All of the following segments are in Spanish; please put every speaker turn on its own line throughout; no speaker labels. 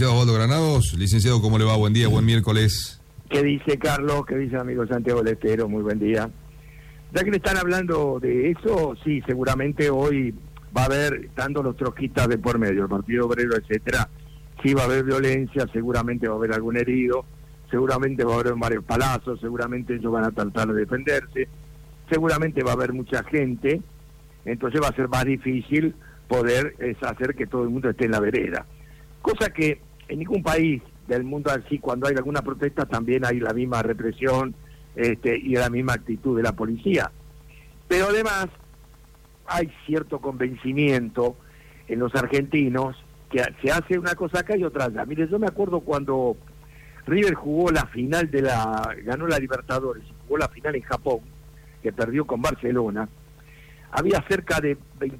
Osvaldo Granados, licenciado, ¿cómo le va? Buen día, buen miércoles.
¿Qué dice Carlos? ¿Qué dice amigo Santiago Letero? Muy buen día. Ya que le están hablando de eso, sí, seguramente hoy va a haber, estando los troquistas de por medio, el Partido Obrero, etcétera, sí va a haber violencia, seguramente va a haber algún herido, seguramente va a haber varios palazos, seguramente ellos van a tratar de defenderse, seguramente va a haber mucha gente, entonces va a ser más difícil poder hacer que todo el mundo esté en la vereda. Cosa que en ningún país del mundo así, cuando hay alguna protesta, también hay la misma represión y la misma actitud de la policía. Pero además hay cierto convencimiento en los argentinos que se hace una cosa acá y otra allá. Mire, yo me acuerdo cuando River jugó la final ganó la Libertadores, jugó la final en Japón, que perdió con Barcelona. Había cerca de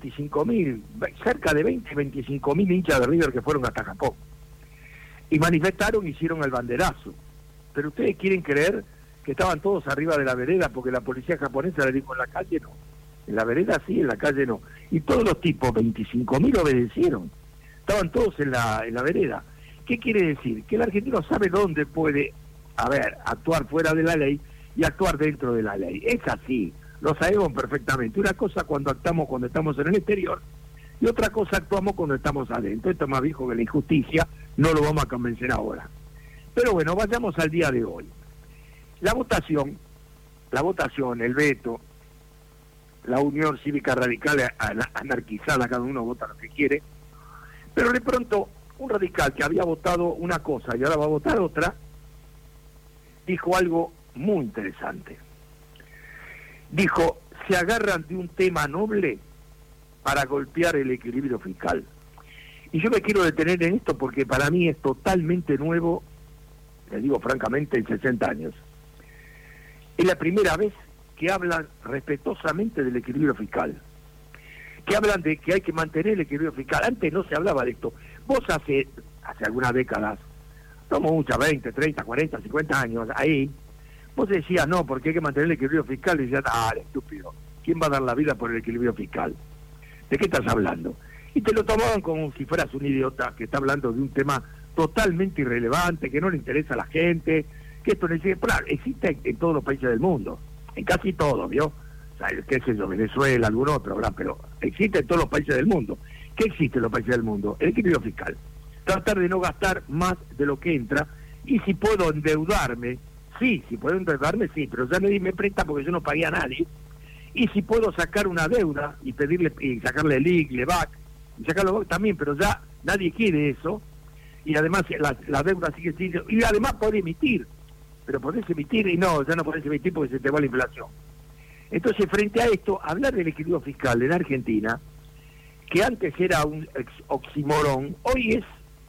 25.000 hinchas de River que fueron hasta Japón. Y manifestaron, hicieron el banderazo. Pero ustedes quieren creer que estaban todos arriba de la vereda porque la policía japonesa le dijo en la calle no. En la vereda sí, en la calle no. Y todos los tipos, 25.000 obedecieron. Estaban todos en la vereda. ¿Qué quiere decir? Que el argentino sabe dónde puede, actuar fuera de la ley y actuar dentro de la ley. Es así. Lo sabemos perfectamente. Una cosa cuando actuamos cuando estamos en el exterior y otra cosa actuamos cuando estamos adentro. Esto es más viejo que la injusticia, no lo vamos a convencer ahora. Pero bueno, vayamos al día de hoy. La votación, el veto, la Unión Cívica Radical anarquizada, cada uno vota lo que quiere, pero de pronto un radical que había votado una cosa y ahora va a votar otra, dijo algo muy interesante. Dijo, se agarran de un tema noble para golpear el equilibrio fiscal. Y yo me quiero detener en esto porque para mí es totalmente nuevo, le digo francamente, en 60 años. Es la primera vez que hablan respetuosamente del equilibrio fiscal, que hablan de que hay que mantener el equilibrio fiscal. Antes no se hablaba de esto. Vos hace algunas décadas, no muchas, 20, 30, 40, 50 años, ahí, vos decías, no, porque hay que mantener el equilibrio fiscal, y decías, estúpido, ¿quién va a dar la vida por el equilibrio fiscal? ¿De qué estás hablando? Y te lo tomaban como si fueras un idiota que está hablando de un tema totalmente irrelevante, que no le interesa a la gente, que esto no existe. Claro, existe en todos los países del mundo, en casi todos, ¿vio? O sea, qué sé yo, Venezuela, algún otro, ¿verdad? Pero existe en todos los países del mundo. ¿Qué existe en los países del mundo? El equilibrio fiscal. Tratar de no gastar más de lo que entra, y si puedo endeudarme, sí, pero ya nadie me presta porque yo no pagué a nadie. Y si puedo sacar una deuda y pedirle y sacarle el IC, LEVAC, y sacarlo también, pero ya nadie quiere eso, y además la deuda sigue siendo, y además podés emitir, pero podés emitir y no, ya no podés emitir porque se te va la inflación. Entonces, frente a esto, hablar del equilibrio fiscal en Argentina, que antes era un oxímoron, hoy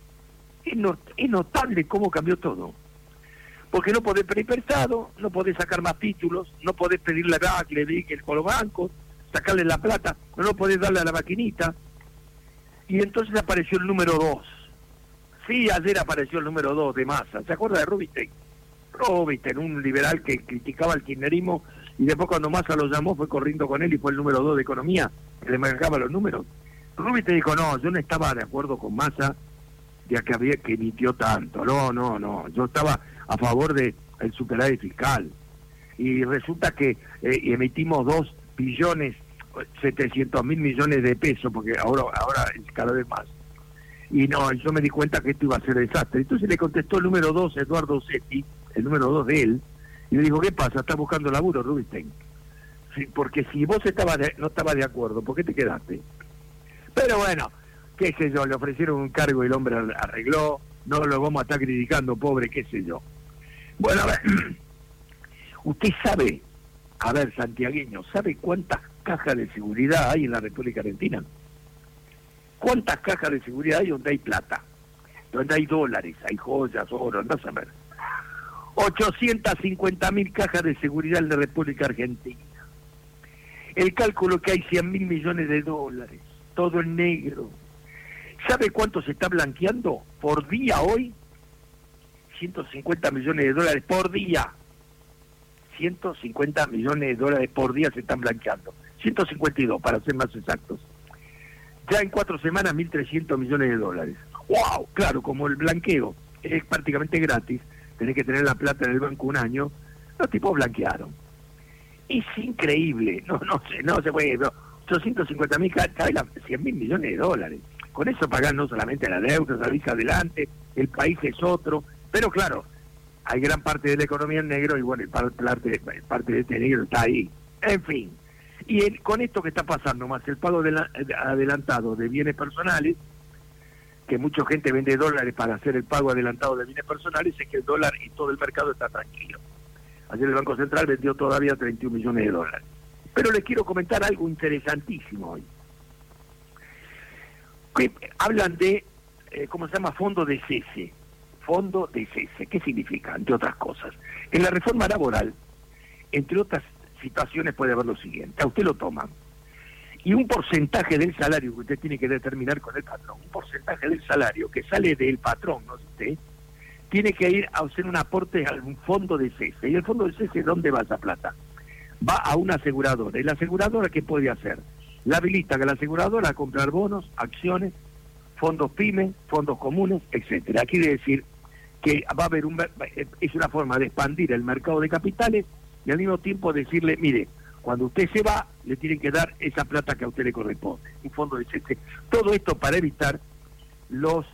es notable cómo cambió todo. Porque no podés pedir prestado, no podés sacar más títulos, no podés pedirle a que le dedique con los bancos, sacarle la plata, no podés darle a la maquinita. Y entonces apareció el número 2. Sí, ayer apareció el número 2 de Massa. ¿Se acuerda de Rubinstein? Rubinstein, un liberal que criticaba el kirchnerismo y después cuando Massa lo llamó fue corriendo con él y fue el número 2 de Economía, que le marcaba los números. Rubinstein dijo, no, yo no estaba de acuerdo con Massa ya que había que emitió tanto. No, yo estaba a favor de el superávit fiscal. Y resulta que emitimos 2.700.000 millones de pesos, porque ahora es cada vez más. Y no, yo me di cuenta que esto iba a ser desastre. Entonces le contestó el número 2, Eduardo Setti, el número 2 de él, y le dijo, ¿qué pasa? ¿Estás buscando laburo, Rubinstein? Sí, porque si vos no estabas de acuerdo, ¿por qué te quedaste? Pero bueno, qué sé yo, le ofrecieron un cargo y el hombre arregló, no lo vamos a estar criticando, pobre, qué sé yo. Bueno, a ver, usted sabe, santiagueño, ¿sabe cuántas cajas de seguridad hay en la República Argentina? ¿Cuántas cajas de seguridad hay donde hay plata? Donde hay dólares, hay joyas, oro, andás a ver. 850.000 cajas de seguridad en la República Argentina. El cálculo que hay 100.000 millones de dólares, todo en negro. ¿Sabe cuánto se está blanqueando por día hoy? 150 millones de dólares por día. 150 millones de dólares por día se están blanqueando. 152 para ser más exactos. Ya en 4 semanas 1.300 millones de dólares. ¡wow! Claro, como el blanqueo es prácticamente gratis, tenés que tener la plata en el banco un año, los tipos blanquearon. Es increíble, no se puede, 850.000, cae 100.000 millones de dólares. Con eso pagan no solamente la deuda, salís adelante, el país es otro, pero claro, hay gran parte de la economía en negro y bueno, parte de este negro está ahí. En fin, y con esto que está pasando, más el pago adelantado de bienes personales, que mucha gente vende dólares para hacer el pago adelantado de bienes personales, es que el dólar y todo el mercado está tranquilo. Ayer el Banco Central vendió todavía 31 millones de dólares. Pero les quiero comentar algo interesantísimo hoy. Que hablan de, ¿cómo se llama? Fondo de cese. Fondo de cese. ¿Qué significa? Entre otras cosas. En la reforma laboral, entre otras situaciones, puede haber lo siguiente. A usted lo toman. Y un porcentaje del salario que usted tiene que determinar con el patrón, un porcentaje del salario que sale del patrón, no sé usted, tiene que ir a hacer un aporte a un fondo de cese. ¿Y el fondo de cese dónde va esa plata? Va a una aseguradora. ¿Y la aseguradora qué puede hacer? La habilita que la aseguradora a comprar bonos, acciones, fondos pymes, fondos comunes, etcétera. Quiere decir que va a haber es una forma de expandir el mercado de capitales y al mismo tiempo decirle, mire, cuando usted se va, le tienen que dar esa plata que a usted le corresponde. Un fondo de cese. Todo esto para evitar los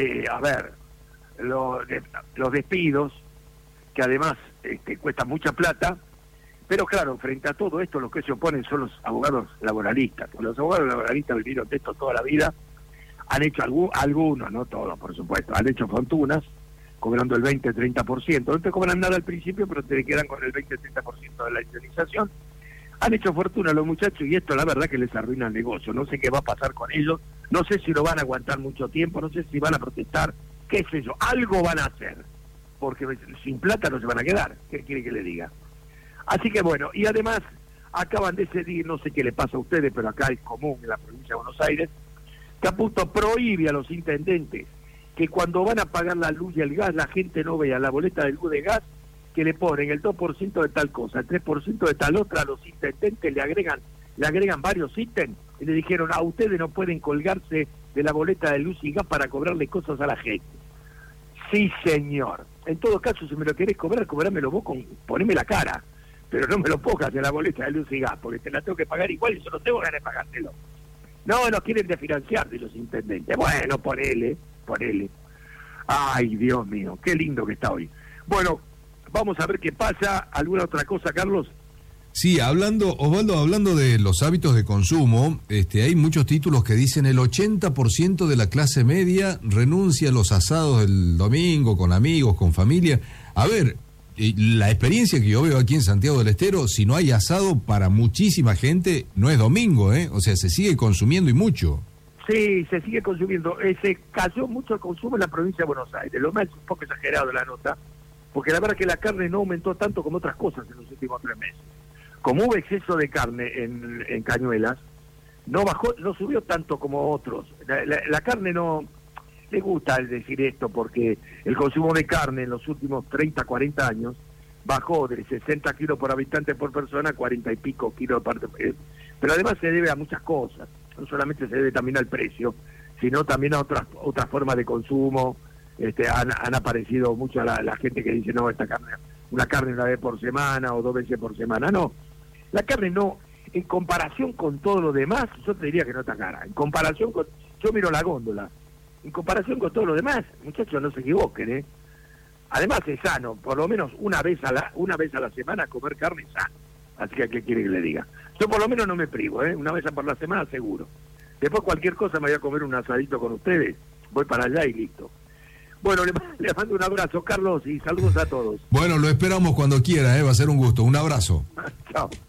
despidos, que además cuestan mucha plata. Pero claro, frente a todo esto, los que se oponen son los abogados laboralistas. Porque los abogados laboralistas vivieron de esto toda la vida, han hecho algunos, no todos, por supuesto, han hecho fortunas, cobrando el 20-30%. No te cobran nada al principio, pero te quedan con el 20-30% de la indemnización. Han hecho fortuna los muchachos y esto la verdad que les arruina el negocio. No sé qué va a pasar con ellos, no sé si lo van a aguantar mucho tiempo, no sé si van a protestar, qué sé yo, algo van a hacer, porque sin plata no se van a quedar. ¿Qué quiere que le diga? Así que bueno, y además acaban de decidir, no sé qué le pasa a ustedes, pero acá es común en la provincia de Buenos Aires, que a punto prohíbe a los intendentes que cuando van a pagar la luz y el gas, la gente no vea la boleta de luz de gas, que le ponen el 2% de tal cosa, el 3% de tal otra. A los intendentes le agregan varios ítems y le dijeron, a ustedes no pueden colgarse de la boleta de luz y gas para cobrarle cosas a la gente. Sí, señor. En todo caso, si me lo querés cobrar, cobrámelo vos, poneme la cara. Pero no me lo pongas en la boleta de luz y gas, porque te la tengo que pagar igual y yo no tengo ganas de pagártelo. No quieren desfinanciar de los intendentes. Bueno, ponele. Ay, Dios mío, qué lindo que está hoy. Bueno, vamos a ver qué pasa. ¿Alguna otra cosa, Carlos?
Sí, Osvaldo, hablando de los hábitos de consumo, hay muchos títulos que dicen el 80% de la clase media renuncia a los asados del domingo con amigos, con familia. A ver, la experiencia que yo veo aquí en Santiago del Estero, si no hay asado para muchísima gente, no es domingo, o sea, se sigue consumiendo y mucho.
Sí, se sigue consumiendo. Se cayó mucho el consumo en la provincia de Buenos Aires. Lo más es un poco exagerado la nota, porque la verdad que la carne no aumentó tanto como otras cosas en los últimos 3 meses. Como hubo exceso de carne en Cañuelas, no subió tanto como otros. La carne no... Le gusta decir esto porque el consumo de carne en los últimos 30, 40 años bajó de 60 kilos por habitante por persona a 40 y pico kilos por parte. Pero además se debe a muchas cosas. No solamente se debe también al precio, sino también a otras formas de consumo. Han aparecido mucho la gente que dice, no, una carne una vez por semana o 2 veces por semana. No, la carne no, en comparación con todo lo demás, yo te diría que no está cara. En comparación con, yo miro la góndola, en comparación con todo lo demás, muchachos, no se equivoquen, Además es sano, por lo menos una vez a la semana comer carne es sano. Así que, ¿qué quiere que le diga? Yo por lo menos no me privo, una vez por la semana seguro. Después cualquier cosa me voy a comer un asadito con ustedes, voy para allá y listo. Bueno, le mando un abrazo, Carlos, y saludos a todos.
Bueno, lo esperamos cuando quiera, va a ser un gusto. Un abrazo.
Chao.